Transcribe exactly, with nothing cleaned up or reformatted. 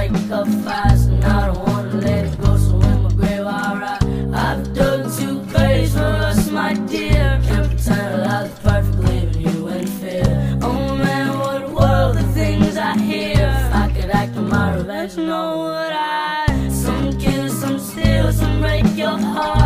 break up fast, and I don't wanna let it go. So in my grave I write, I've dug two graves for us, my dear. Can't pretend that I was perfect, leaving you in fear. Oh man, what a world of things I hear. If I could act on my revenge, know what I. Some kill, some steal, some break your heart.